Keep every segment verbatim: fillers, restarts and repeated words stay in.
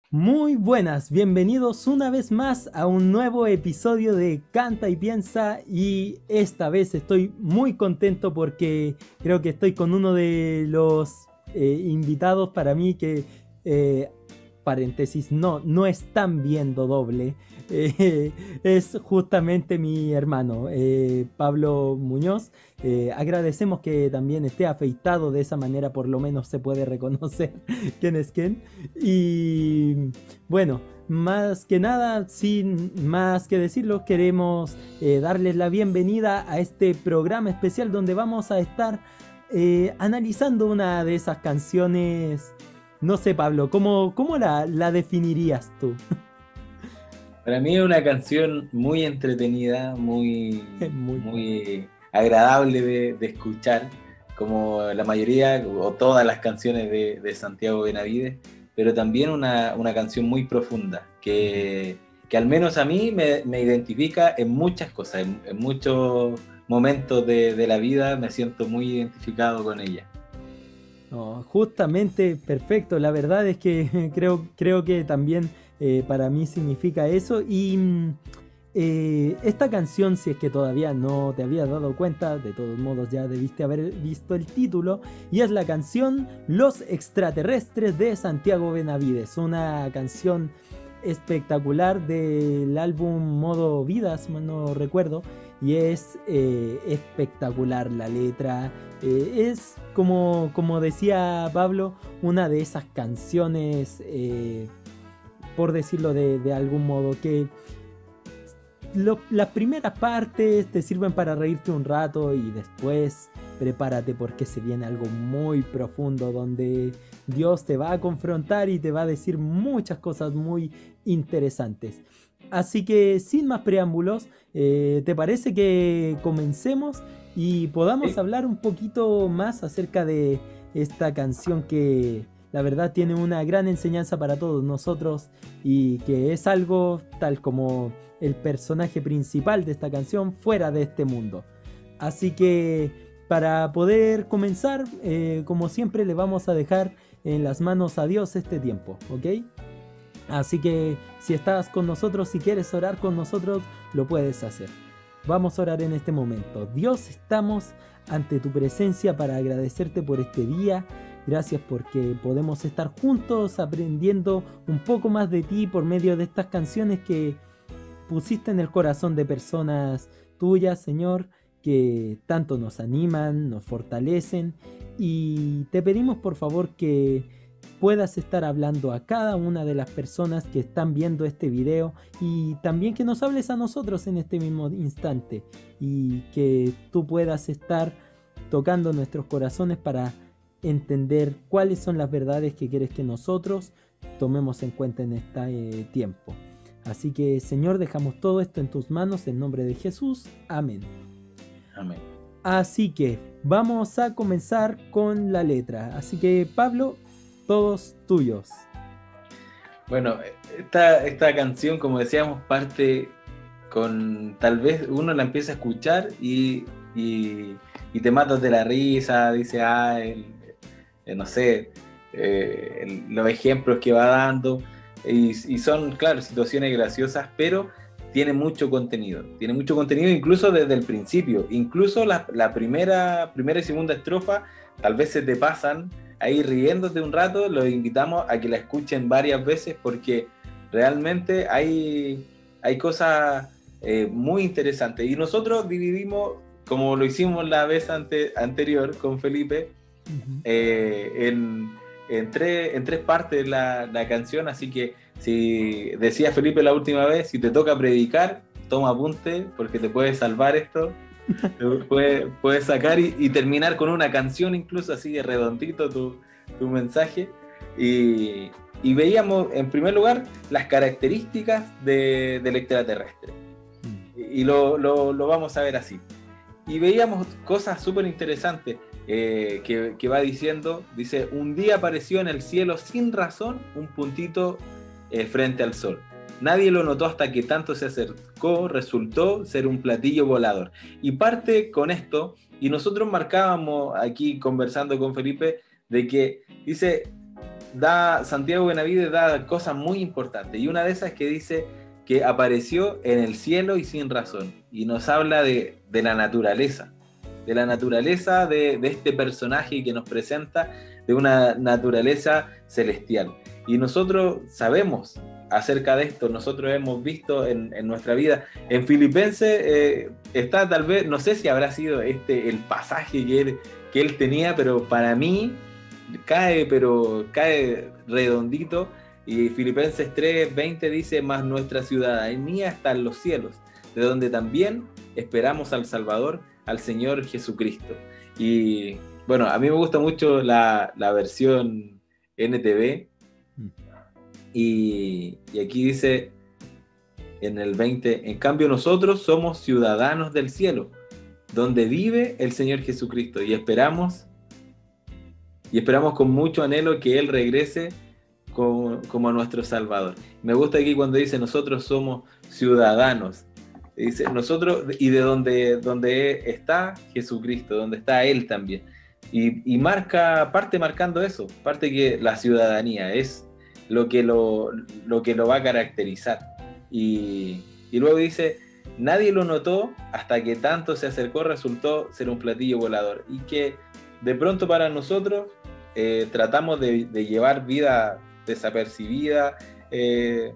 Muy buenas, bienvenidos una vez más a un nuevo episodio de Canta y Piensa y esta vez estoy muy contento porque creo que estoy con uno de los eh, invitados para mí que, eh, paréntesis, no, no están viendo doble, eh, es justamente mi hermano eh, Pablo Muñoz. Eh, agradecemos que también esté afeitado, de esa manera por lo menos se puede reconocer quién es quién. Y bueno, más que nada, sin más que decirlo, queremos eh, darles la bienvenida a este programa especial donde vamos a estar eh, analizando una de esas canciones. No sé, Pablo, ¿cómo, cómo la, la definirías tú? Para mí es una canción muy entretenida, muy, Muy buena. muy agradable de, de escuchar, como la mayoría o todas las canciones de, de Santiago Benavides, pero también una, una canción muy profunda, que, que al menos a mí me, me identifica en muchas cosas, en, en muchos momentos de, de la vida me siento muy identificado con ella. No, justamente perfecto. La verdad es que creo, creo que también eh, para mí significa eso. Y mm, eh, esta canción, si es que todavía no te habías dado cuenta, de todos modos ya debiste haber visto el título, y es la canción Los Extraterrestres de Santiago Benavides. Una canción espectacular del álbum Modo Vida, si mal no recuerdo, y es eh, espectacular la letra. Eh, es como, como decía Pablo, una de esas canciones, eh, por decirlo de, de algún modo, que lo, las primeras partes te sirven para reírte un rato y después prepárate porque se viene algo muy profundo donde Dios te va a confrontar y te va a decir muchas cosas muy interesantes. Así que sin más preámbulos, eh, ¿te parece que comencemos y podamos ¿Sí? hablar un poquito más acerca de esta canción que la verdad tiene una gran enseñanza para todos nosotros y que es algo tal como el personaje principal de esta canción fuera de este mundo? Así que para poder comenzar, eh, como siempre, le vamos a dejar en las manos a Dios este tiempo, ¿ok? Así que si estás con nosotros, si quieres orar con nosotros, lo puedes hacer. Vamos a orar en este momento. Dios, estamos ante tu presencia para agradecerte por este día. Gracias porque podemos estar juntos aprendiendo un poco más de ti por medio de estas canciones que pusiste en el corazón de personas tuyas, Señor, que tanto nos animan, nos fortalecen, y te pedimos por favor que puedas estar hablando a cada una de las personas que están viendo este video y también que nos hables a nosotros en este mismo instante y que tú puedas estar tocando nuestros corazones para entender cuáles son las verdades que quieres que nosotros tomemos en cuenta en este eh, tiempo. Así que, Señor, dejamos todo esto en tus manos en nombre de Jesús. Amén. Amén. Así que vamos a comenzar con la letra. Así que, Pablo, todos tuyos. Bueno, esta, esta canción, como decíamos, parte con, tal vez uno la empieza a escuchar y, y, y te matas de la risa, dice, ah, el, el, no sé, eh, el, los ejemplos que va dando, y, y son, claro, situaciones graciosas, pero tiene mucho contenido, tiene mucho contenido incluso desde el principio, incluso la, la primera, primera y segunda estrofa tal vez se te pasan ahí riéndote un rato. Los invitamos a que la escuchen varias veces porque realmente hay, hay cosas eh, muy interesantes. Y nosotros dividimos, como lo hicimos la vez ante, anterior con Felipe, Ujú. eh, en, en, tres, en tres partes la, la canción. Así que si decía Felipe la última vez, si te toca predicar, toma apunte porque te puede salvar esto. Puedes, puedes sacar y, y terminar con una canción, incluso así de redondito tu, tu mensaje. Y, y veíamos en primer lugar las características de, del extraterrestre. Mm. Y lo, lo, lo, vamos a ver así. Y veíamos cosas súper interesantes eh, que, que va diciendo. Dice, un día apareció en el cielo sin razón un puntito eh, frente al sol. Nadie lo notó hasta que tanto se acercó, resultó ser un platillo volador. Y parte con esto, y nosotros marcábamos aquí conversando con Felipe, de que dice, da, Santiago Benavides da cosas muy importantes, y una de esas es que dice que apareció en el cielo y sin razón, y nos habla de, de la naturaleza, de la naturaleza de, de este personaje que nos presenta, de una naturaleza celestial. Y nosotros sabemos acerca de esto, nosotros hemos visto en, en nuestra vida. En Filipenses eh, está tal vez, no sé si habrá sido este el pasaje que él, que él tenía, pero para mí cae, pero cae redondito. Y Filipenses tres veinte dice: más nuestra ciudadanía está en los cielos, de donde también esperamos al Salvador, al Señor Jesucristo. Y bueno, a mí me gusta mucho la, la versión N T V, y, y aquí dice en el veinte: en cambio nosotros somos ciudadanos del cielo, donde vive el Señor Jesucristo, y esperamos y esperamos con mucho anhelo que Él regrese como, como nuestro Salvador. Me gusta aquí cuando dice nosotros somos ciudadanos, dice nosotros, y de donde, donde está Jesucristo, donde está Él también, y, y marca, parte marcando eso, parte que la ciudadanía es lo que lo, lo que lo va a caracterizar. Y, y luego dice: nadie lo notó hasta que tanto se acercó, resultó ser un platillo volador. Y que de pronto para nosotros eh, tratamos de, de llevar vida desapercibida, eh,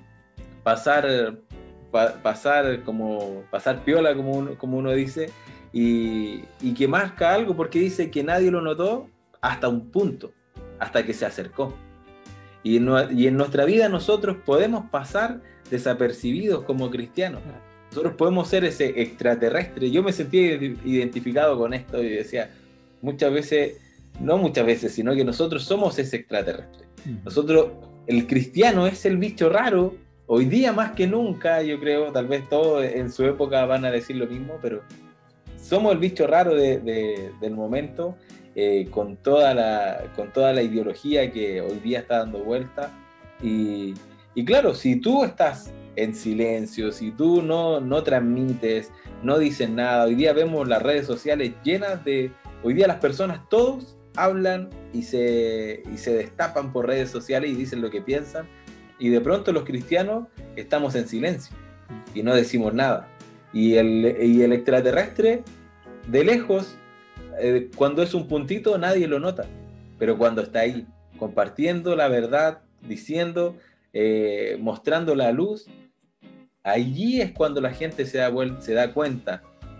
pasar, pa, pasar como pasar piola, como uno, como uno dice, y, y que marca algo, porque dice que nadie lo notó hasta un punto, hasta que se acercó. Y, no, y en nuestra vida nosotros podemos pasar desapercibidos como cristianos. Nosotros podemos ser ese extraterrestre. Yo me sentí identificado con esto y decía, muchas veces, no muchas veces, sino que nosotros somos ese extraterrestre. Nosotros, el cristiano es el bicho raro, hoy día más que nunca, yo creo, tal vez todos en su época van a decir lo mismo, pero somos el bicho raro de, de, del momento, eh, con, toda la, con toda la ideología que hoy día está dando vuelta. Y, y claro, si tú estás en silencio, si tú no, no transmites, no dices nada, hoy día vemos las redes sociales llenas de, hoy día las personas todos hablan y se, y se destapan por redes sociales y dicen lo que piensan, y de pronto los cristianos estamos en silencio y no decimos nada. Y el, y el extraterrestre, de lejos, eh, cuando es un puntito nadie lo nota, pero cuando está ahí, compartiendo la verdad, diciendo, eh, mostrando la luz, allí es cuando la gente se da, se da cuenta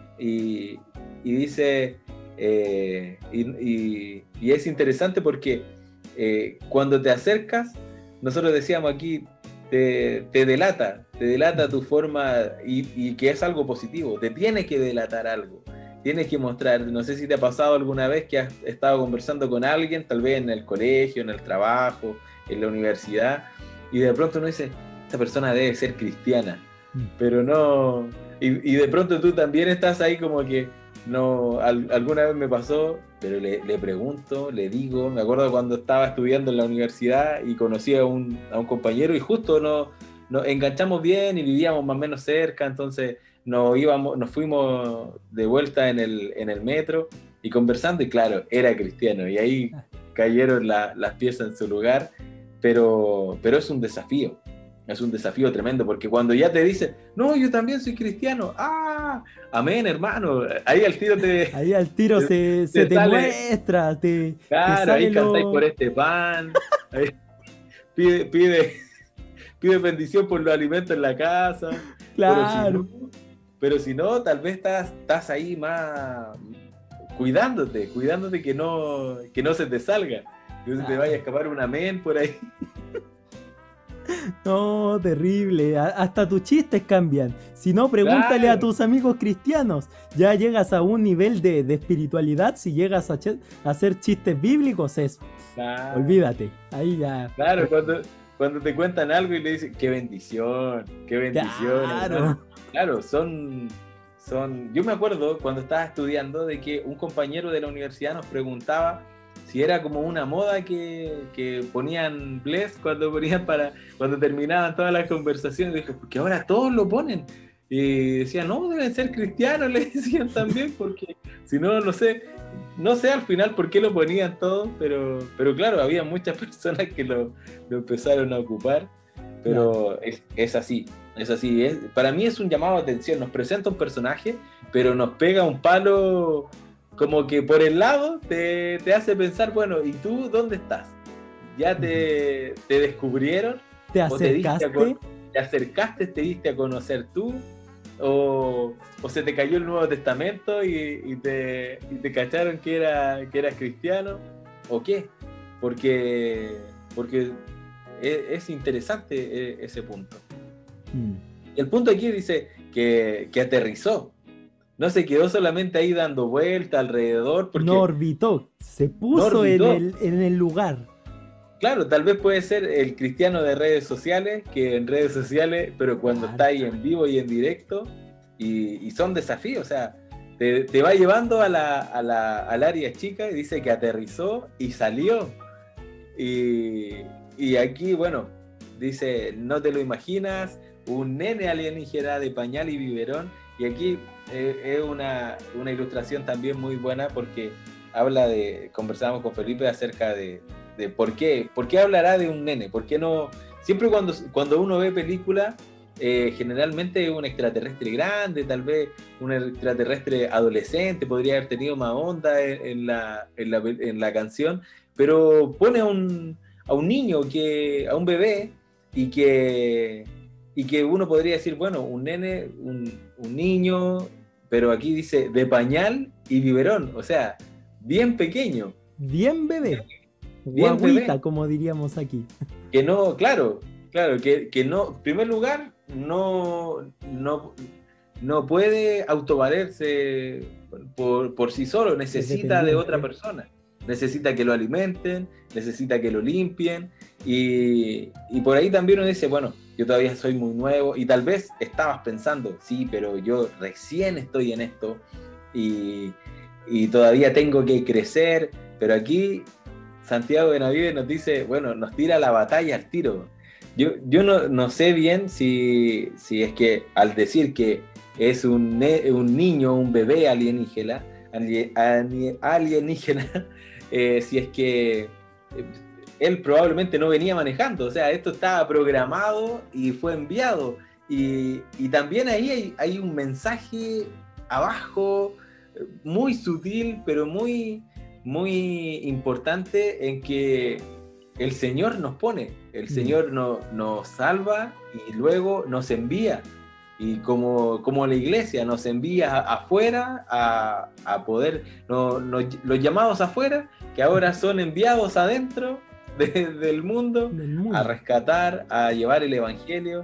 y, y dice, eh, y, y, y es interesante porque eh, cuando te acercas, nosotros decíamos aquí, te, te delata, te delata tu forma, y, y que es algo positivo, te tiene que delatar algo, tienes que mostrar. No sé si te ha pasado alguna vez que has estado conversando con alguien, tal vez en el colegio, en el trabajo, en la universidad, y de pronto uno dice, esta persona debe ser cristiana, pero no, y, y de pronto tú también estás ahí como que, no, al, alguna vez me pasó, pero le, le pregunto, le digo, me acuerdo cuando estaba estudiando en la universidad y conocí a un, a un compañero y justo nos, nos enganchamos bien y vivíamos más o menos cerca, entonces nos, íbamos, nos fuimos de vuelta en el, en el metro y conversando, y claro, era cristiano, y ahí cayeron la, las piezas en su lugar, pero, pero es un desafío. Es un desafío tremendo, porque cuando ya te dicen, no, yo también soy cristiano, ¡ah! Amén, hermano. Ahí al tiro te... Ahí al tiro te, se, se te, te sale, muestra, te... Claro, te ahí lo... cantáis por este pan, ahí pide, pide, pide bendición por los alimentos en la casa. Claro. Pero si no, pero si no tal vez estás, estás ahí más cuidándote, cuidándote que no, que no se te salga, que no se te vaya a escapar un amén por ahí. No, terrible. Hasta tus chistes cambian. Si no, pregúntale claro. a tus amigos cristianos. Ya llegas a un nivel de, de espiritualidad. Si llegas a, ch- a hacer chistes bíblicos, es claro. Olvídate. Ahí ya. Claro, cuando, cuando te cuentan algo y le dicen, qué bendición, qué bendición. Claro, claro, son, son. Yo me acuerdo cuando estaba estudiando de que un compañero de la universidad nos preguntaba si era como una moda que, que ponían bless cuando ponían para cuando terminaban todas las conversaciones. Dije, porque ahora todos lo ponen. Y decían, no, deben ser cristianos, le decían también, porque si no, no sé, no sé al final por qué lo ponían todos, pero, pero claro, había muchas personas que lo, lo empezaron a ocupar, pero es, es así, es así, es, para mí es un llamado de atención, nos presenta un personaje, pero nos pega un palo como que por el lado te, te hace pensar, bueno, ¿y tú dónde estás? ¿Ya te, te descubrieron? ¿Te ¿O te diste a acercaste? con- te acercaste, te diste a conocer tú? ¿O, o se te cayó el Nuevo Testamento y, y te, y te cacharon que, era, que eras cristiano? ¿O qué? Porque, porque es, es interesante eh, ese punto. Mm. Y el punto aquí dice que, que aterrizó. No se quedó solamente ahí dando vuelta alrededor, No porque orbitó, se no puso en orbitó. el, en el lugar. Claro, tal vez puede ser el cristiano de redes sociales, que en redes sociales, pero cuando Claro. está ahí en vivo y en directo, y, y son desafíos, o sea, te, te va llevando a la, a la, al área chica y dice que aterrizó y salió. Y, y aquí, bueno, dice, no te lo imaginas, un nene alienígena de pañal y biberón, y aquí eh, es una, una ilustración también muy buena porque habla de, conversábamos con Felipe acerca de, de por qué, por qué hablará de un nene, por qué no, siempre cuando, cuando uno ve películas, eh, generalmente es un extraterrestre grande, tal vez un extraterrestre adolescente, podría haber tenido más onda en, en, la, en, la, en la canción, pero pone a un, a un niño, que, a un bebé, y que, y que uno podría decir, bueno, un nene, un, un niño, pero aquí dice de pañal y biberón, o sea, bien pequeño. Bien bebé. Bien Guaguita, bebé. como diríamos aquí. Que no, claro, claro, que, que no, en primer lugar, no, no, no puede autovalerse por, por sí solo, necesita de otra dependiente. persona. Necesita que lo alimenten, necesita que lo limpien, y, y por ahí también uno dice, bueno, yo todavía soy muy nuevo, y tal vez estabas pensando, sí, pero yo recién estoy en esto, y, y todavía tengo que crecer, pero aquí Santiago Benavides nos dice, bueno, nos tira la batalla al tiro. Yo, yo no, no sé bien si, si es que al decir que es un, ne- un niño, un bebé alienígena, alie- ani- alienígena, eh, si es que eh, él probablemente no venía manejando, o sea, esto estaba programado y fue enviado. Y, y también ahí hay, hay un mensaje abajo, eh, muy sutil, pero muy, muy importante, en que el Señor nos pone, el Señor no, nos salva y luego nos envía. Y como, como la iglesia nos envía afuera a, a poder, no, no, los llamados afuera, que ahora son enviados adentro de, del mundo, Del a mundo. rescatar, a llevar el evangelio,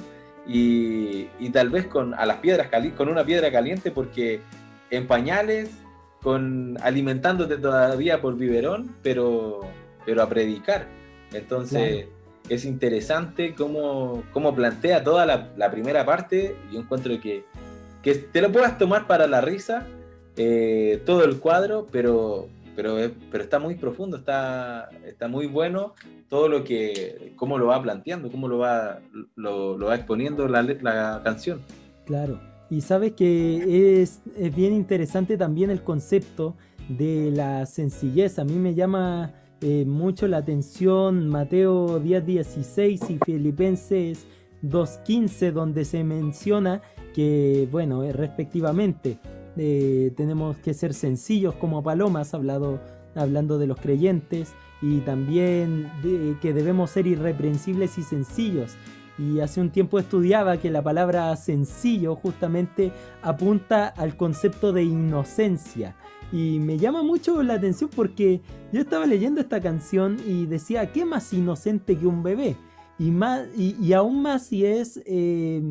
y, y tal vez con, a las piedras cali con una piedra caliente, porque en pañales, con, alimentándote todavía por biberón, pero, pero a predicar. Entonces, Claro. es interesante cómo, cómo plantea toda la, la primera parte. Yo encuentro que, que te lo puedas tomar para la risa, eh, todo el cuadro, pero, pero, pero está muy profundo, está, está muy bueno todo lo que, cómo lo va planteando, cómo lo va, lo, lo va exponiendo la, la canción. Claro. Y sabes que es, es bien interesante también el concepto de la sencillez. A mí me llama eh, mucho la atención Mateo diez dieciséis y Filipenses dos quince, donde se menciona que, bueno, eh, respectivamente, eh, tenemos que ser sencillos como palomas, hablado, hablando de los creyentes, y también de, que debemos ser irreprensibles y sencillos. Y hace un tiempo estudiaba que la palabra sencillo justamente apunta al concepto de inocencia. Y me llama mucho la atención porque yo estaba leyendo esta canción y decía, ¿qué más inocente que un bebé? Y, más, y, y aún más si es eh,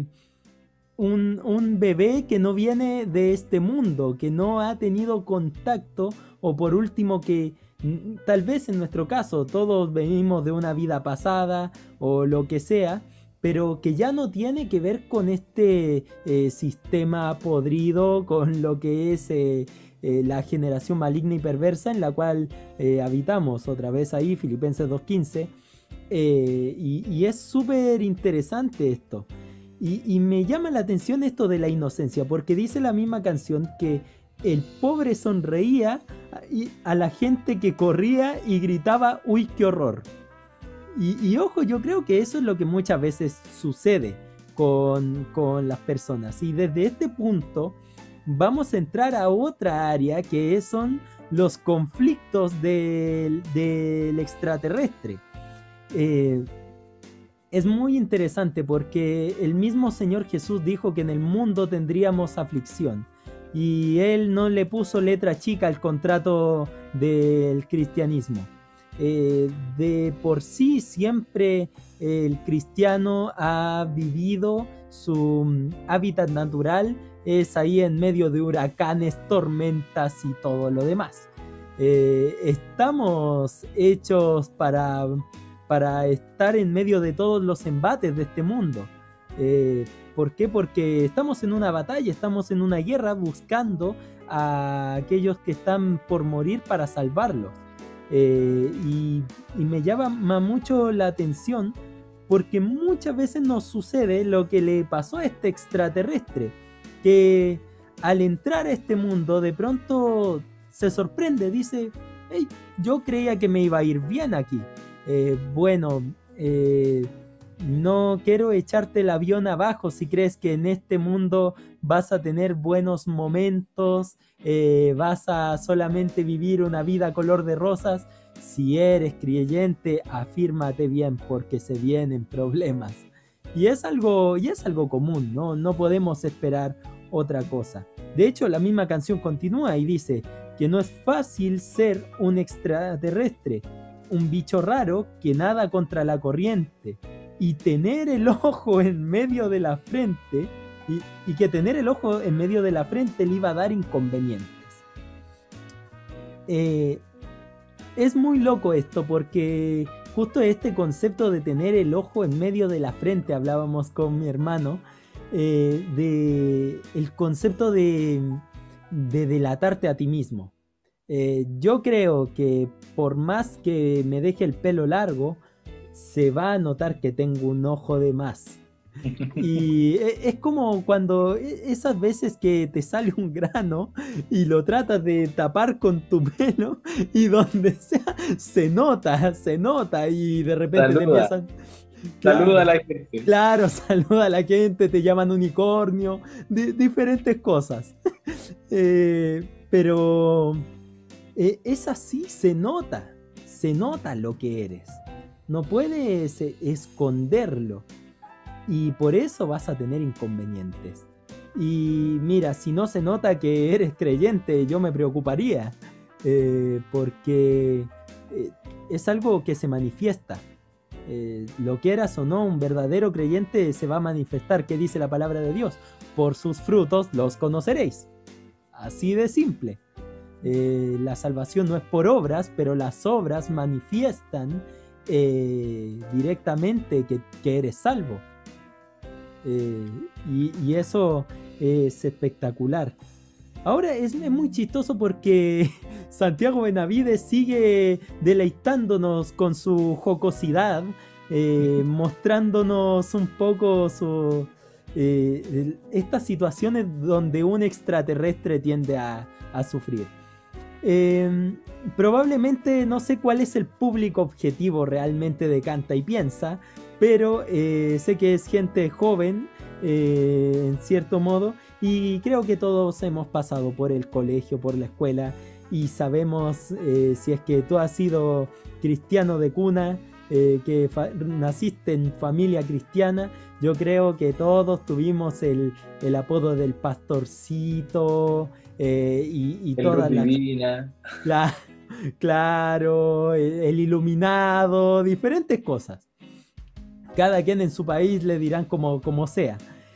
un, un bebé que no viene de este mundo, que no ha tenido contacto, o por último que mm, tal vez en nuestro caso todos venimos de una vida pasada o lo que sea, pero que ya no tiene que ver con este eh, sistema podrido, con lo que es eh, eh, la generación maligna y perversa en la cual eh, habitamos. Otra vez ahí, Filipenses dos quince. Eh, y, y es súper interesante esto. Y, y me llama la atención esto de la inocencia, porque dice la misma canción que el pobre sonreía a la gente que corría y gritaba, ¡uy, qué horror! Y, y ojo, yo creo que eso es lo que muchas veces sucede con, con las personas. Y desde este punto vamos a entrar a otra área que son los conflictos del, del extraterrestre. Eh, es muy interesante porque el mismo Señor Jesús dijo que en el mundo tendríamos aflicción. Y él no le puso letra chica al contrato del cristianismo. Eh, de por sí siempre el cristiano ha vivido su hábitat natural, es ahí en medio de huracanes, tormentas y todo lo demás. Eh, estamos hechos para, para estar en medio de todos los embates de este mundo. Eh, ¿Por qué? Porque estamos en una batalla, estamos en una guerra buscando a aquellos que están por morir para salvarlos. Eh, y, y me llama mucho la atención porque muchas veces nos sucede lo que le pasó a este extraterrestre, que al entrar a este mundo de pronto se sorprende, dice, hey, yo creía que me iba a ir bien aquí. Eh, bueno, eh, no quiero echarte el avión abajo si crees que en este mundo vas a tener buenos momentos, eh, vas a solamente vivir una vida color de rosas. Si eres creyente, afírmate bien porque se vienen problemas. Y es algo, y es algo común, ¿no? No podemos esperar otra cosa. De hecho, la misma canción continúa y dice que no es fácil ser un extraterrestre, un bicho raro que nada contra la corriente. Y tener el ojo en medio de la frente, y, y que tener el ojo en medio de la frente le iba a dar inconvenientes. Eh, es muy loco esto, porque justo este concepto de tener el ojo en medio de la frente, hablábamos con mi hermano, eh, de el concepto de, de delatarte a ti mismo. Eh, yo creo que por más que me deje el pelo largo, se va a notar que tengo un ojo de más. Y es como cuando esas veces que te sale un grano y lo tratas de tapar con tu pelo y donde sea se nota, se nota y de repente saluda. te empiezan... Claro, saluda a la gente. Claro, saluda a la gente, te llaman unicornio, di- diferentes cosas. eh, pero eh, es así, se nota, se nota lo que eres. No puedes eh, esconderlo y por eso vas a tener inconvenientes. Y mira, si no se nota que eres creyente, yo me preocuparía, eh, porque eh, es algo que se manifiesta. Eh, lo quieras o no, un verdadero creyente se va a manifestar. ¿Qué dice la palabra de Dios? Por sus frutos los conoceréis. Así de simple. Eh, la salvación no es por obras, pero las obras manifiestan Eh, directamente que, que eres salvo, eh, y, y eso es espectacular. Ahora es, es muy chistoso porque Santiago Benavides sigue deleitándonos con su jocosidad, eh, mostrándonos un poco su, eh, estas situaciones donde un extraterrestre tiende a, a sufrir. Eh, probablemente no sé cuál es el público objetivo realmente de Canta y Piensa, pero eh, sé que es gente joven, eh, en cierto modo, y creo que todos hemos pasado por el colegio, por la escuela, y sabemos, eh, si es que tú has sido cristiano de cuna, eh, que naciste en familia cristiana, yo creo que todos tuvimos el, el apodo del pastorcito, eh, y, y toda la, la, claro, el, el iluminado, diferentes cosas. Cada quien en su país le dirán como, como sea.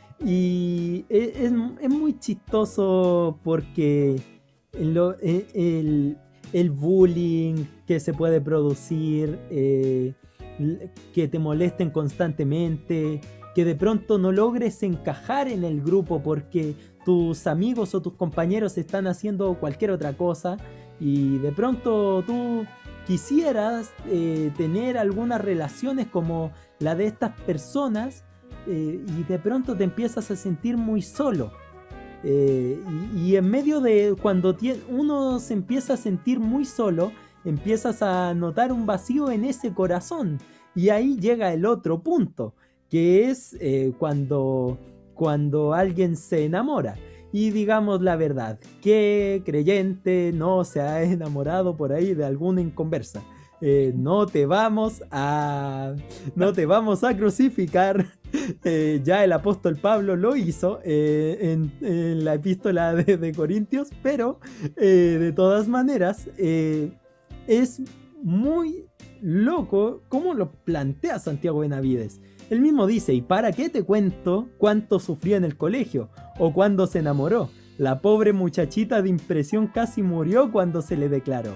Y es, es, es muy chistoso porque lo, el, el bullying que se puede producir, eh, que te molesten constantemente, que de pronto no logres encajar en el grupo porque tus amigos o tus compañeros están haciendo cualquier otra cosa y de pronto tú quisieras eh, tener algunas relaciones como la de estas personas, eh, y de pronto te empiezas a sentir muy solo. Eh, y, y en medio de cuando tie- uno se empieza a sentir muy solo, empiezas a notar un vacío en ese corazón. Y ahí llega el otro punto, que es eh, cuando, cuando alguien se enamora. Y digamos la verdad, ¿qué creyente no se ha enamorado por ahí de alguna inconversa? Eh, no te vamos a no te vamos a crucificar. Eh, ya el apóstol Pablo lo hizo eh, en, en la epístola de, de Corintios, pero eh, de todas maneras eh, es muy loco cómo lo plantea Santiago Benavides. Él mismo dice: ¿y para qué te cuento cuánto sufrió en el colegio o cuando se enamoró? La pobre muchachita de impresión casi murió cuando se le declaró.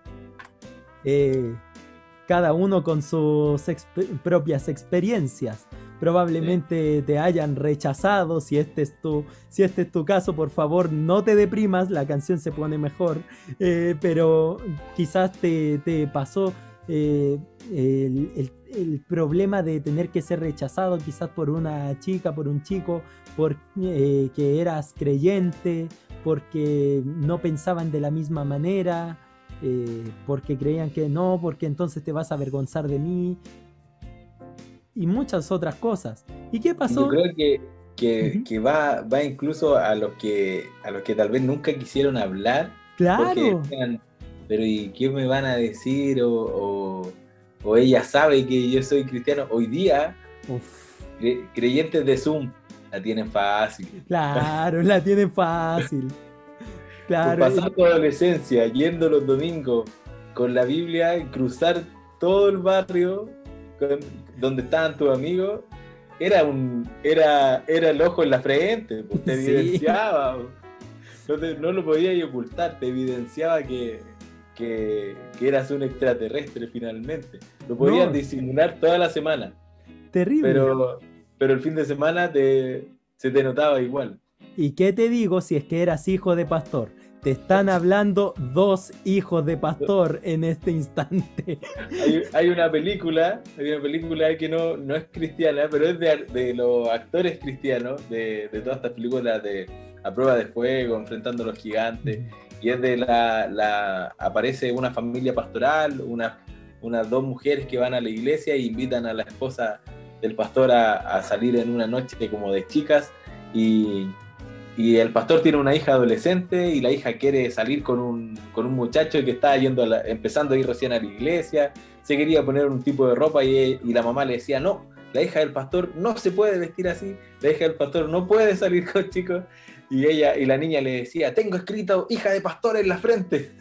Eh, cada uno con sus exp- propias experiencias. Probablemente sí. Te hayan rechazado. Si este es tu, si este es tu caso, por favor no te deprimas, la canción se pone mejor. Eh, pero quizás te, te pasó eh, el, el, el problema de tener que ser rechazado, quizás por una chica, por un chico, porque eh, que eras creyente, porque no pensaban de la misma manera, eh, porque creían que no, porque entonces te vas a avergonzar de mí. Y muchas otras cosas. ¿Y qué pasó? Yo creo que, que, uh-huh. que va, va incluso a los que a los que tal vez nunca quisieron hablar. Claro. Porque decían, pero ¿y qué me van a decir? O, o, o ella sabe que yo soy cristiano. Hoy día, cre, creyentes de Zoom la tienen fácil. Claro, la tienen fácil. Claro. Por pasar tu adolescencia yendo los domingos con la Biblia y cruzar todo el barrio donde estaban tus amigos, era un era era el ojo en la frente, pues te sí. evidenciaba, no, te, no lo podías ocultar, te evidenciaba que, que, que eras un extraterrestre finalmente. Lo podías no. disimular toda la semana. Terrible. Pero, pero el fin de semana te, se te notaba igual. ¿Y qué te digo si es que eras hijo de pastor? Te están hablando dos hijos de pastor en este instante. Hay, hay una película, hay una película que no, no es cristiana, pero es de, de los actores cristianos, de, de todas estas películas de A Prueba de Fuego, Enfrentando a los Gigantes, y es de la, la aparece una familia pastoral, una, unas dos mujeres que van a la iglesia e invitan a la esposa del pastor a, a salir en una noche como de chicas, y Y el pastor tiene una hija adolescente y la hija quiere salir con un, con un muchacho que está yendo a la, empezando a ir recién a la iglesia, se quería poner un tipo de ropa y, y la mamá le decía, no, la hija del pastor no se puede vestir así, la hija del pastor no puede salir con chicos, y ella y la niña le decía, tengo escrito hija de pastor en la frente.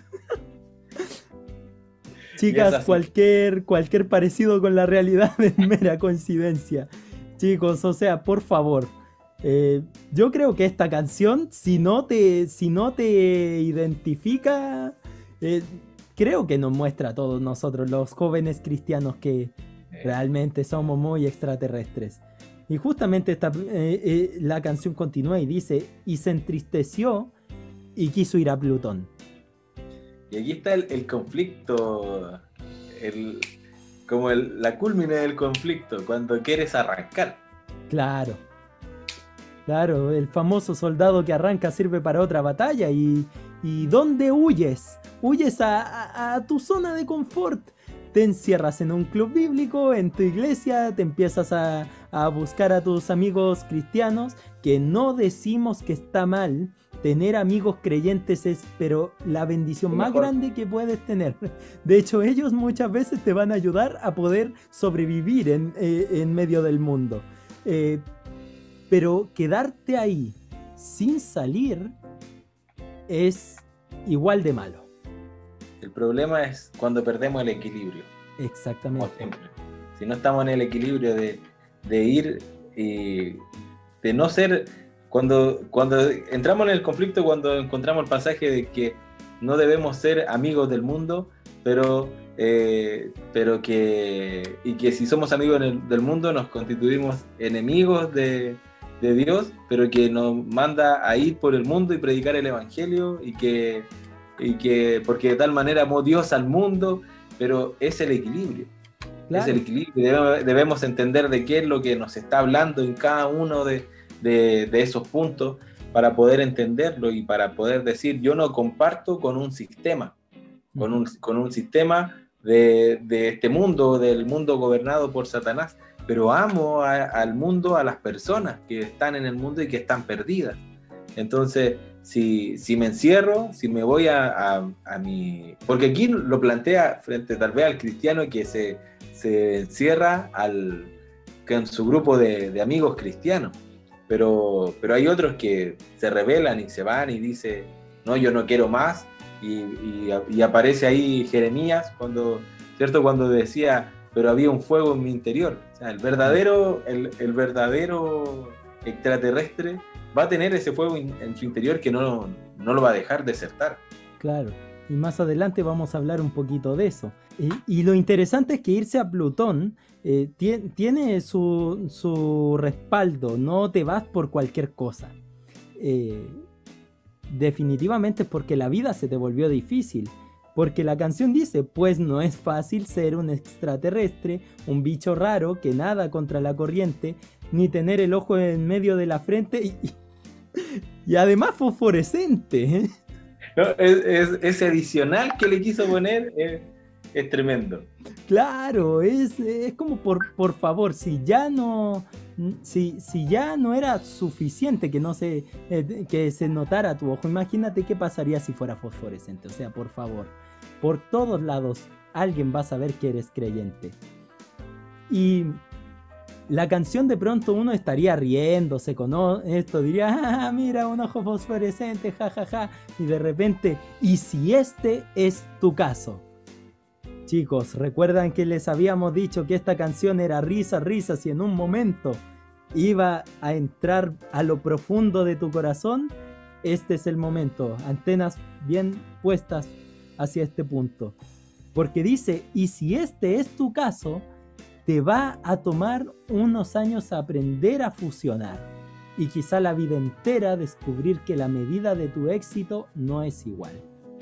Chicas, cualquier, cualquier parecido con la realidad es mera coincidencia. Chicos, o sea, por favor. Eh, yo creo que esta canción, si no te, si no te identifica, eh, creo que nos muestra a todos nosotros, los jóvenes cristianos, que realmente somos muy extraterrestres. Y justamente esta, eh, eh, la canción continúa y dice, y se entristeció y quiso ir a Plutón. Y aquí está el, el conflicto, el, como el, la culmina del conflicto, cuando quieres arrancar. Claro. Claro, el famoso soldado que arranca sirve para otra batalla. ¿Y, y dónde huyes? Huyes a, a, a tu zona de confort. Te encierras en un club bíblico, en tu iglesia, te empiezas a, a buscar a tus amigos cristianos, que no decimos que está mal. Tener amigos creyentes es, pero la bendición más grande que puedes tener. De hecho, ellos muchas veces te van a ayudar a poder sobrevivir en, eh, en medio del mundo. Eh, Pero quedarte ahí sin salir es igual de malo. El problema es cuando perdemos el equilibrio. Exactamente. Si no estamos en el equilibrio de, de ir y de no ser... Cuando, cuando entramos en el conflicto, cuando encontramos el pasaje de que no debemos ser amigos del mundo, pero, eh, pero que... Y que si somos amigos del, del mundo nos constituimos enemigos de... de Dios, pero que nos manda a ir por el mundo y predicar el evangelio, y que, y que porque de tal manera amó Dios al mundo, pero es el equilibrio. Es el Claro. equilibrio. Debe- Debemos entender de qué es lo que nos está hablando en cada uno de, de- de esos puntos para poder entenderlo y para poder decir, yo no comparto con un sistema, con Ujú. un, con un sistema de, de este mundo, del mundo gobernado por Satanás, pero amo a- al mundo, a las personas que están en el mundo y que están perdidas. Entonces, si, si me encierro, si me voy a, a, a mi... Porque aquí lo plantea frente tal vez al cristiano que se, se encierra al, con su grupo de, de amigos cristianos, pero, pero hay otros que se rebelan y se van y dicen, no, yo no quiero más, y, y, y aparece ahí Jeremías cuando, ¿cierto? Cuando decía, pero había un fuego en mi interior. O sea, el verdadero, el, el verdadero extraterrestre va a tener ese fuego in, en su interior que no, no lo va a dejar desertar. Claro, y más adelante vamos a hablar un poquito de eso. Y, y lo interesante es que irse a Plutón eh, tie- tiene su, su respaldo, no te vas por cualquier cosa. Eh, definitivamente es porque la vida se te volvió difícil. Porque la canción dice, pues no es fácil ser un extraterrestre, un bicho raro que nada contra la corriente, ni tener el ojo en medio de la frente y, y, y además fosforescente. ¿eh? No, es, es, ese adicional que le quiso poner es, es tremendo. Claro, es, es como por, por favor, si ya no, si, si ya no era suficiente que no se, eh, que se notara tu ojo, imagínate qué pasaría si fuera fosforescente. O sea, por favor, por todos lados alguien va a saber que eres creyente. Y la canción de pronto uno estaría riéndose con esto, diría, ah, mira, un ojo fosforescente, jajaja, ja, ja. Y de repente, ¿y si este es tu caso? Chicos, ¿recuerdan que les habíamos dicho que esta canción era risa, risas y en un momento iba a entrar a lo profundo de tu corazón? Este es el momento, antenas bien puestas hacia este punto. Porque dice, y si este es tu caso, te va a tomar unos años aprender a fusionar y quizá la vida entera descubrir que la medida de tu éxito no es igual.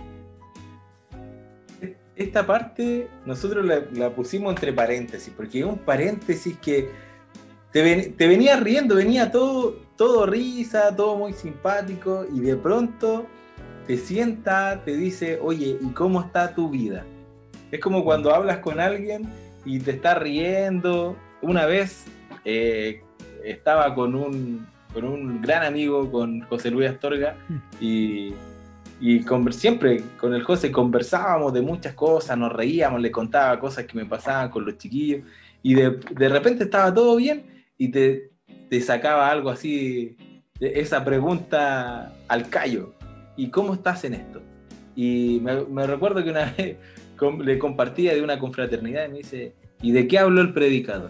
Esta parte nosotros la, la pusimos entre paréntesis, porque es un paréntesis que te, ven, te venía riendo, venía todo, todo risa, todo muy simpático, y de pronto te sienta, te dice, oye, ¿y cómo está tu vida? Es como cuando hablas con alguien y te está riendo. Una vez eh, estaba con un, con un gran amigo, con José Luis Astorga, y... Y con, siempre con el José conversábamos de muchas cosas, nos reíamos, le contaba cosas que me pasaban con los chiquillos, y de, de repente estaba todo bien y te, te sacaba algo así, esa pregunta al callo, ¿y cómo estás en esto? Y me, me recuerdo que una vez le compartía de una confraternidad y me dice, ¿y de qué habló el predicador?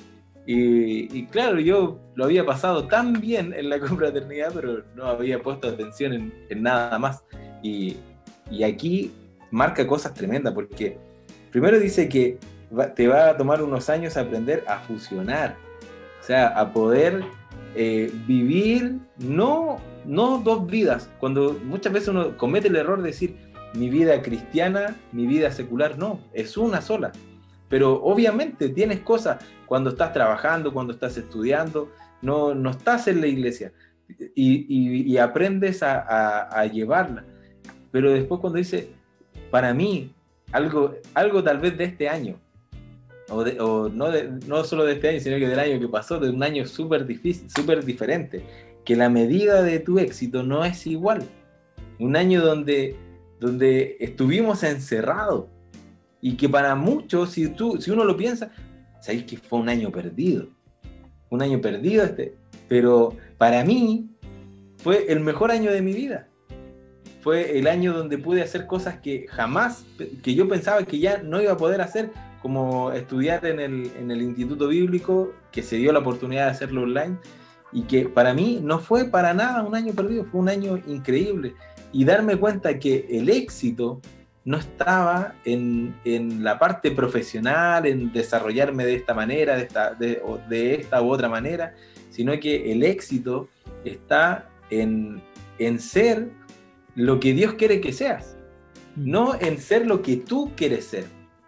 Y, y claro, yo lo había pasado tan bien en la confraternidad, pero no había puesto atención en, en nada más. Y, y aquí marca cosas tremendas, porque primero dice que va, te va a tomar unos años aprender a fusionar, o sea, a poder eh, vivir no, no dos vidas. Cuando muchas veces uno comete el error de decir mi vida cristiana, mi vida secular, no, es una sola. Pero obviamente tienes cosas cuando estás trabajando, cuando estás estudiando, no, no estás en la iglesia y, y, y aprendes a, a, a llevarla. Pero después cuando dice, para mí, algo, algo tal vez de este año, o, de, o no, de, no solo de este año, sino que del año que pasó, de un año súper difícil, súper diferente, que la medida de tu éxito no es igual. Un año donde, donde estuvimos encerrados. Y que para muchos, si, tú, si uno lo piensa, sabéis que fue un año perdido. Un año perdido este. Pero para mí fue el mejor año de mi vida. Fue el año donde pude hacer cosas que jamás, que yo pensaba que ya no iba a poder hacer, como estudiar en el, en el Instituto Bíblico, que se dio la oportunidad de hacerlo online, y que para mí no fue para nada un año perdido, fue un año increíble. Y darme cuenta que el éxito no estaba en, en la parte profesional, en desarrollarme de esta manera, de esta, de, de esta u otra manera, sino que el éxito está en, en ser lo que Dios quiere que seas, no en ser lo que tú quieres ser.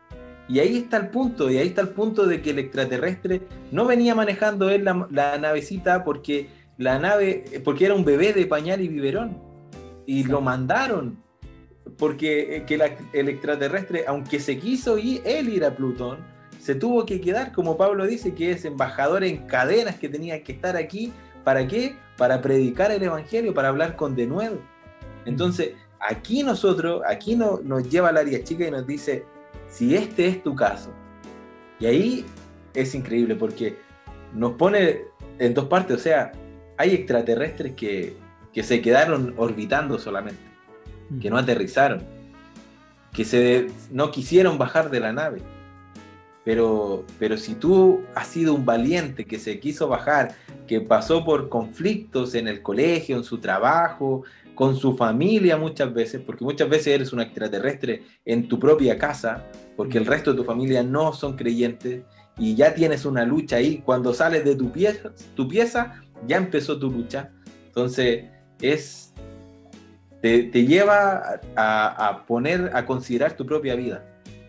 Y ahí está el punto, y ahí está el punto de que el extraterrestre no venía manejando él la, la navecita porque la nave, porque era un bebé de pañal y biberón, y lo mandaron, porque que la, el extraterrestre, aunque se quiso ir, él ir a Plutón, se tuvo que quedar, como Pablo dice, que es embajador en cadenas, que tenía que estar aquí, ¿para qué? Para predicar el evangelio, para hablar con denuedo. Entonces, aquí nosotros, aquí no, nos lleva al área chica y nos dice, si este es tu caso, y ahí es increíble porque nos pone en dos partes, o sea, hay extraterrestres que, que se quedaron orbitando solamente, uh-huh. que no aterrizaron, que se, no quisieron bajar de la nave, pero, pero si tú has sido un valiente que se quiso bajar, que pasó por conflictos en el colegio, en su trabajo, con su familia muchas veces, porque muchas veces eres un extraterrestre en tu propia casa, porque el resto de tu familia no son creyentes, y ya tienes una lucha ahí, cuando sales de tu pieza, tu pieza ya empezó tu lucha, entonces es, te, te lleva a, a poner, a considerar tu propia vida.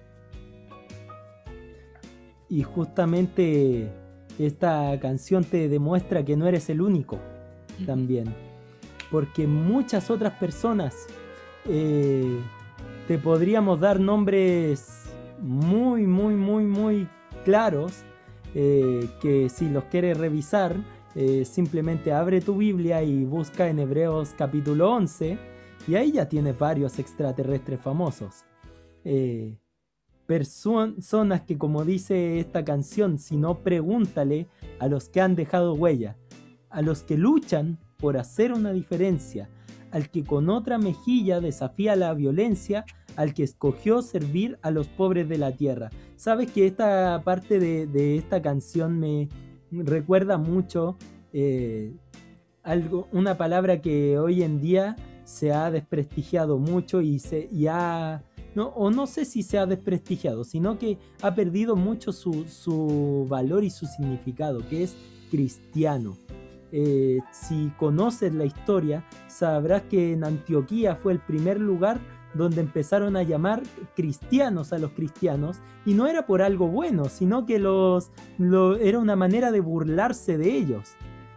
Y justamente esta canción te demuestra que no eres el único, mm. también. Porque muchas otras personas, eh, te podríamos dar nombres muy, muy, muy, muy claros, eh, que si los quieres revisar, eh, simplemente abre tu Biblia y busca en Hebreos capítulo once, y ahí ya tienes varios extraterrestres famosos. Eh, personas que, como dice esta canción, si no, pregúntale a los que han dejado huella, a los que luchan por hacer una diferencia, al que con otra mejilla desafía la violencia, al que escogió servir a los pobres de la tierra. Sabes que esta parte de, de esta canción me recuerda mucho eh, algo, una palabra que hoy en día se ha desprestigiado mucho y, se, y ha, no, o no sé si se ha desprestigiado, sino que ha perdido mucho su, su valor y su significado, que es cristiano. Eh, si conoces la historia, sabrás que en Antioquía fue el primer lugar donde empezaron a llamar cristianos a los cristianos, y no era por algo bueno, sino que los, lo, era una manera de burlarse de ellos.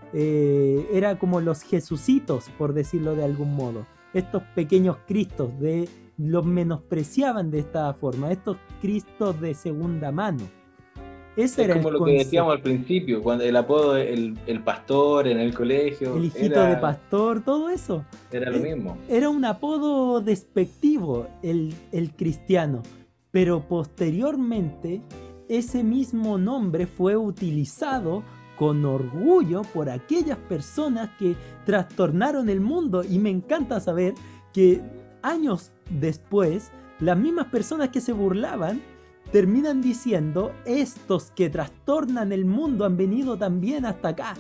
Eh, era como los jesucitos, por decirlo de algún modo. Estos pequeños cristos, de, los menospreciaban de esta forma, estos cristos de segunda mano. Ese es era como lo concepto. Que decíamos al principio, cuando el apodo, el, el pastor en el colegio. El hijito era, de pastor, todo eso. Era lo mismo. Era un apodo despectivo, el, el cristiano. Pero posteriormente, ese mismo nombre fue utilizado con orgullo por aquellas personas que trastornaron el mundo. Y me encanta saber que años después, las mismas personas que se burlaban terminan diciendo, estos que trastornan el mundo han venido también hasta acá.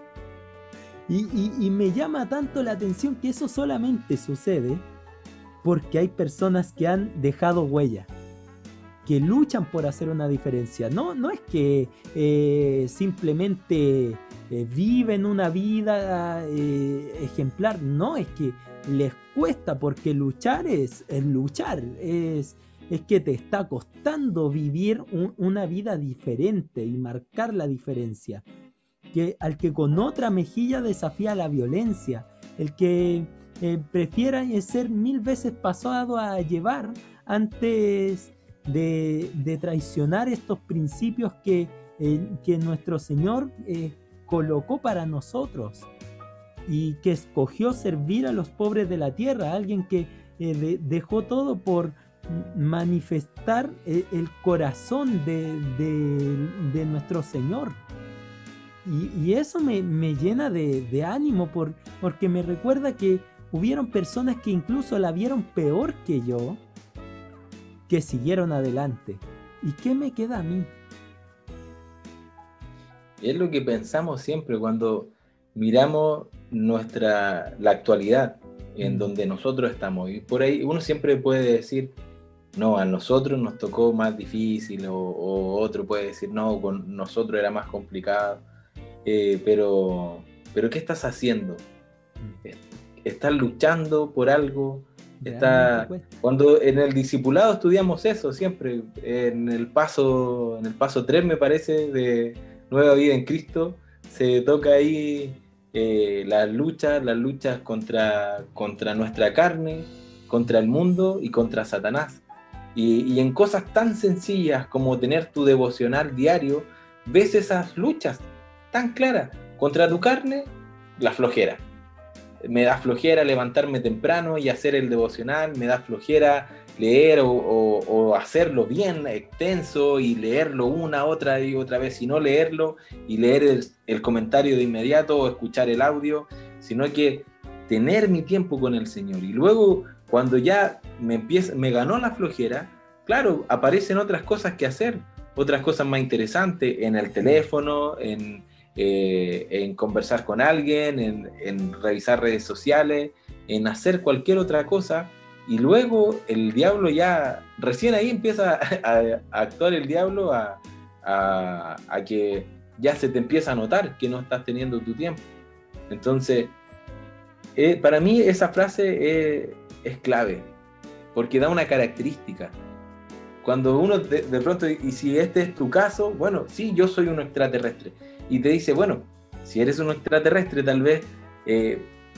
Y, y, y me llama tanto la atención que eso solamente sucede porque hay personas que han dejado huella, que luchan por hacer una diferencia. No, no es que eh, simplemente eh, viven una vida eh, ejemplar, no, es que les cuesta, porque luchar es, es luchar, es... es que te está costando vivir un, una vida diferente y marcar la diferencia. Que, al que con otra mejilla desafía la violencia, el que eh, prefiera ser mil veces pasado a llevar antes de, de traicionar estos principios que, eh, que nuestro Señor eh, colocó para nosotros, y que escogió servir a los pobres de la tierra, alguien que eh, de, dejó todo por manifestar el corazón de, de, de nuestro Señor. Y, y eso me, me llena de, de ánimo, por, porque me recuerda que hubieron personas que incluso la vieron peor que yo, que siguieron adelante. ¿Y qué me queda a mí? Es lo que pensamos siempre cuando miramos nuestra, la actualidad en mm. donde nosotros estamos. Y por ahí uno siempre puede decir, no, a nosotros nos tocó más difícil, o, o otro puede decir, no, con nosotros era más complicado, eh, pero, pero ¿qué estás haciendo? ¿Estás luchando por algo? Está, cuando en el discipulado estudiamos eso siempre, en el paso, en el paso tres me parece, de Nueva Vida en Cristo, se toca ahí eh, las luchas, las luchas contra, contra nuestra carne, contra el mundo y contra Satanás. Y, y en cosas tan sencillas como tener tu devocional diario, ves esas luchas tan claras. Contra tu carne, la flojera. Me da flojera levantarme temprano y hacer el devocional, me da flojera leer o, o, o hacerlo bien extenso y leerlo una, otra y otra vez, y no leerlo y leer el, el comentario de inmediato o escuchar el audio, sino que tener mi tiempo con el Señor. Y luego, cuando ya me, empieza, me ganó la flojera, claro, aparecen otras cosas que hacer, otras cosas más interesantes en el teléfono, en... Eh, en conversar con alguien, en, en revisar redes sociales, en hacer cualquier otra cosa, y luego el diablo ya, recién ahí empieza a, a actuar el diablo, a, a, a que ya se te empieza a notar que no estás teniendo tu tiempo. Entonces, eh, para mí esa frase eh, es clave, porque da una característica. Cuando uno de, de pronto, y si este es tu caso, bueno, sí, yo soy un extraterrestre, y te dice, bueno, si eres un extraterrestre, tal vez, eh,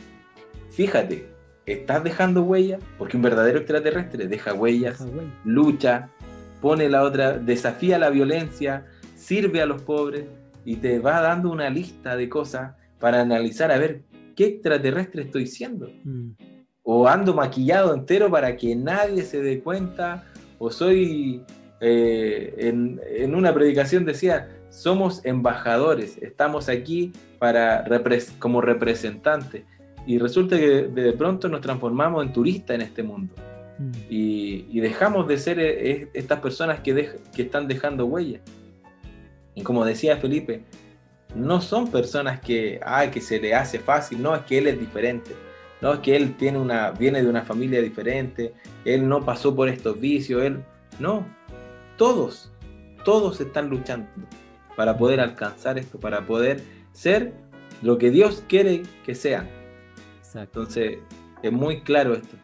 fíjate, ¿estás dejando huella? Porque un verdadero extraterrestre deja huellas, deja huella. Lucha, pone la otra, desafía la violencia, sirve a los pobres, y te va dando una lista de cosas para analizar, a ver, ¿qué extraterrestre estoy siendo? Mm. O ando maquillado entero para que nadie se dé cuenta, o soy, eh, en, en una predicación decía, somos embajadores, estamos aquí para repres- como representantes, y resulta que de pronto nos transformamos en turistas en este mundo, mm. y, y dejamos de ser eh, estas personas que, dej- que están dejando huella. Y como decía Felipe, no son personas que, ah, que se le hace fácil, no, es que él es diferente, no, es que él tiene una, viene de una familia diferente, él no pasó por estos vicios, él, no, todos, todos están luchando para poder alcanzar esto, para poder ser lo que Dios quiere que sean. Exacto. Entonces, es muy claro esto.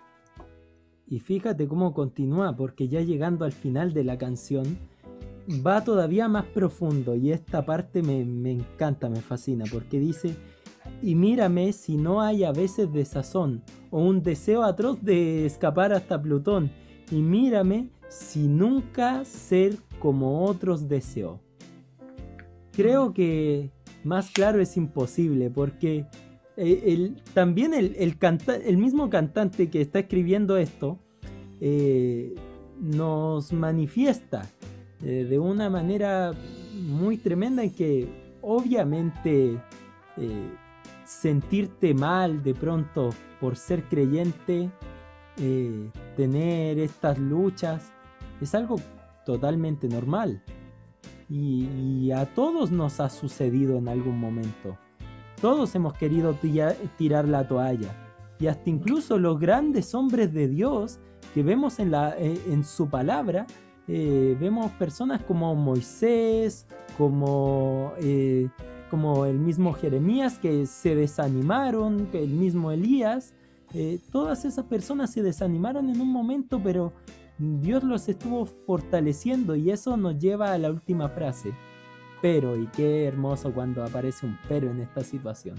Y fíjate cómo continúa, porque ya llegando al final de la canción, va todavía más profundo, y esta parte me, me encanta, me fascina, porque dice, y mírame si no hay a veces desazón, o un deseo atroz de escapar hasta Plutón, y mírame si nunca ser como otros deseo. Creo que más claro es imposible, porque el, el, también el, el, canta, el mismo cantante que está escribiendo esto eh, nos manifiesta eh, de una manera muy tremenda, en que obviamente eh, sentirte mal de pronto por ser creyente, eh, tener estas luchas, es algo totalmente normal. Y, y a todos nos ha sucedido en algún momento. Todos hemos querido tira, tirar la toalla. Y hasta incluso los grandes hombres de Dios que vemos en, la, eh, en su palabra, eh, vemos personas como Moisés, como, eh, como el mismo Jeremías, que se desanimaron, el mismo Elías. Eh, todas esas personas se desanimaron en un momento, pero Dios los estuvo fortaleciendo, y eso nos lleva a la última frase. Pero, y qué hermoso cuando aparece un pero en esta situación.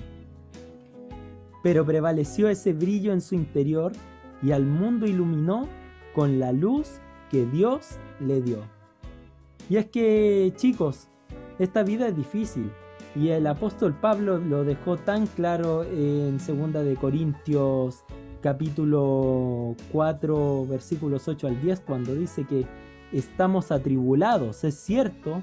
Pero prevaleció ese brillo en su interior, y al mundo iluminó con la luz que Dios le dio. Y es que, chicos, esta vida es difícil, y el apóstol Pablo lo dejó tan claro en segunda de Corintios capítulo cuatro, versículos ocho al diez, cuando dice que estamos atribulados, es cierto,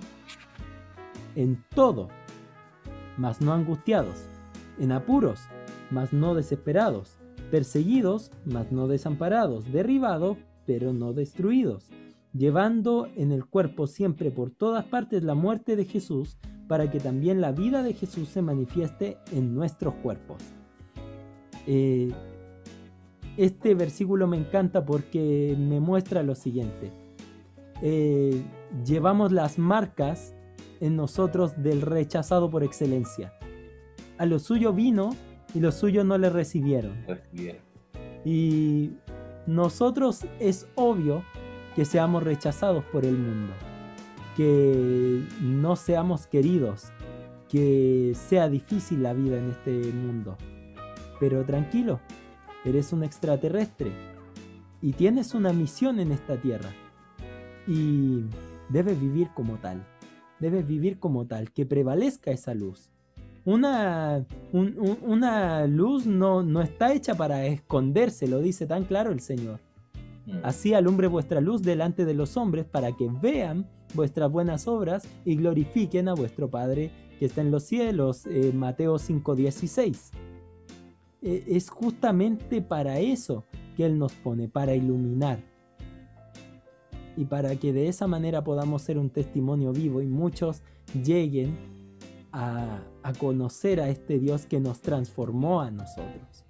en todo, mas no angustiados, en apuros, mas no desesperados, perseguidos, mas no desamparados, derribados, pero no destruidos, llevando en el cuerpo siempre por todas partes la muerte de Jesús, para que también la vida de Jesús se manifieste en nuestros cuerpos. Eh, Este versículo me encanta porque me muestra lo siguiente. Eh, llevamos las marcas en nosotros del rechazado por excelencia. A lo suyo vino y los suyos no le recibieron. recibieron. Y nosotros es obvio que seamos rechazados por el mundo, que no seamos queridos, que sea difícil la vida en este mundo. Pero tranquilo, eres un extraterrestre y tienes una misión en esta tierra y debes vivir como tal, debes vivir como tal, que prevalezca esa luz. Una, un, un, una luz no, no está hecha para esconderse, lo dice tan claro el Señor. Así alumbre vuestra luz delante de los hombres para que vean vuestras buenas obras y glorifiquen a vuestro Padre que está en los cielos. eh, Mateo cinco dieciséis. Eh, es justamente para eso que Él nos pone, para iluminar. Y para que de esa manera podamos ser un testimonio vivo y muchos lleguen a, a conocer a este Dios que nos transformó a nosotros.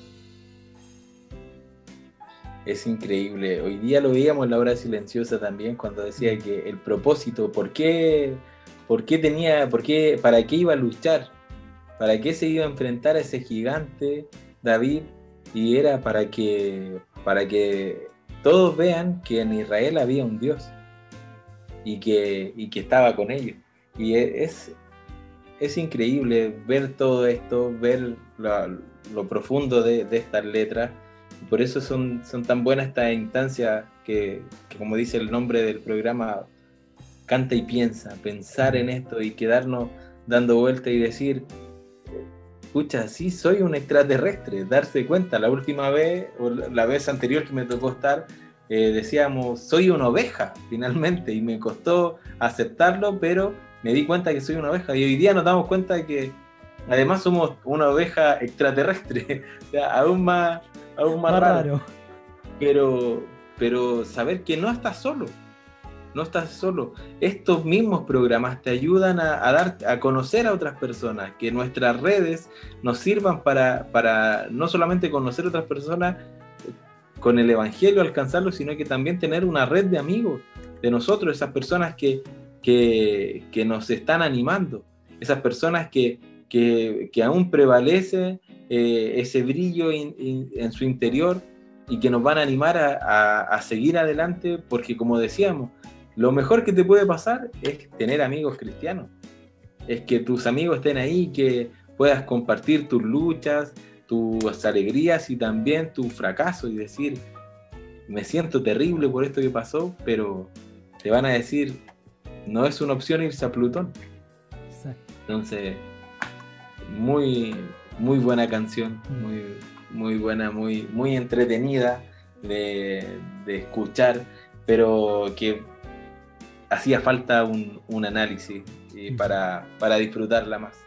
Es increíble. Hoy día lo veíamos en la hora silenciosa también cuando decía que el propósito, ¿por qué, por qué tenía, por qué, para qué iba a luchar? ¿Para qué se iba a enfrentar a ese gigante David? Y era para que, para que todos vean que en Israel había un Dios y que, y que estaba con ellos. Y es, es increíble ver todo esto, ver lo, lo profundo de, de estas letras. Por eso son, son tan buenas estas instancias que, que, como dice el nombre del programa, canta y piensa, pensar en esto y quedarnos dando vuelta y decir, escucha, sí soy un extraterrestre, darse cuenta. La última vez, o la vez anterior que me tocó estar, eh, decíamos, soy una oveja, finalmente, y me costó aceptarlo, pero me di cuenta que soy una oveja, y hoy día nos damos cuenta de que además somos una oveja extraterrestre, o sea, aún más... aún más, más raro. raro. Pero, pero saber que no estás solo, no estás solo. Estos mismos programas te ayudan a, a, dar, a conocer a otras personas, que nuestras redes nos sirvan para, para no solamente conocer a otras personas con el Evangelio, alcanzarlo, sino que también tener una red de amigos de nosotros, esas personas que, que, que nos están animando, esas personas que, que, que aún prevalece eh, ese brillo in, in, en su interior y que nos van a animar a, a, a seguir adelante, porque como decíamos, lo mejor que te puede pasar es tener amigos cristianos, es que tus amigos estén ahí, que puedas compartir tus luchas, tus alegrías y también tus fracasos y decir, me siento terrible por esto que pasó, pero te van a decir, no es una opción irse a Plutón. Exacto. Entonces, muy, muy buena canción, muy, muy buena, muy, muy entretenida de, de escuchar, pero que hacía falta un, un análisis y para, para disfrutarla más.